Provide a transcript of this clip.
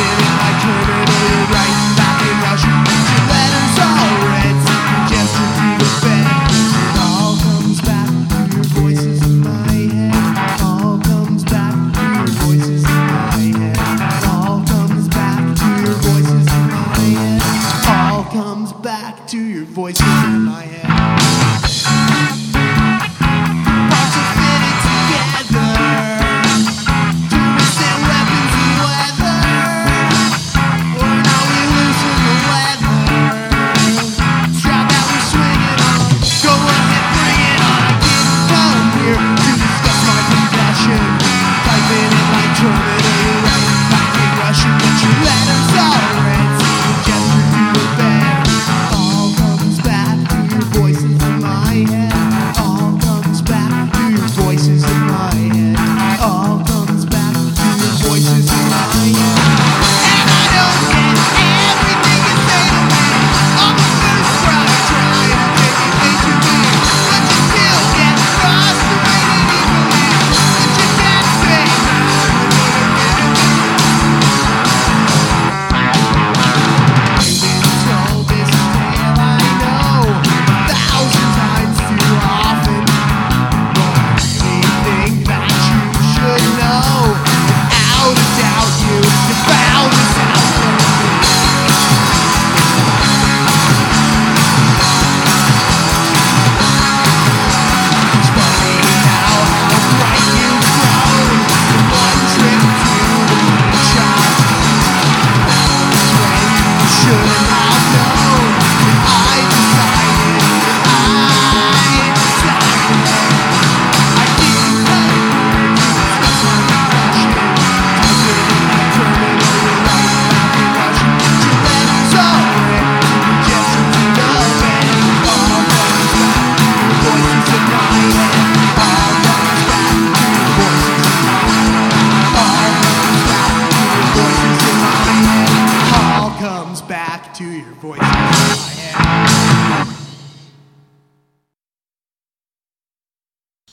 feeling like terminal, you're right back in Russian. Your letters all red, gesture to the bed. It all comes back to your voices in my head. All comes back to your voices in my head. All comes back to your voices in my head. All comes back to your voices in my head. Parts are fitted together to withstand weapons and weather. Or now we loosen the leather. Strap that we're swinging on. Go ahead, bring it on. I didn't come here to discuss my confession. Type in it like terminal, you're right back in Russian. But your letters all red, gesture to the bed. All comes back to your voices in my head. All comes back to your voices in my head. All comes back to your voices in my head. And I don't get everything you say to me. I'm the first try trying to make it make you leave. But you still get frustrated easily. But you can't say you've been told this tale, I know, 1,000 times too often. But anything that you should know, without a doubt, you found this out from me. It's funny now how bright you've grown from one trip to the paint shop. When you should have known that I decided I didn't come here to discuss my confession. Type it in like terminal, you're right back in Russian. Your letters all red, gesture to the bed. All comes back to your voices in my head. All comes back to your voices in my head. All comes back to your voices in my head. All comes back to your voices in my head.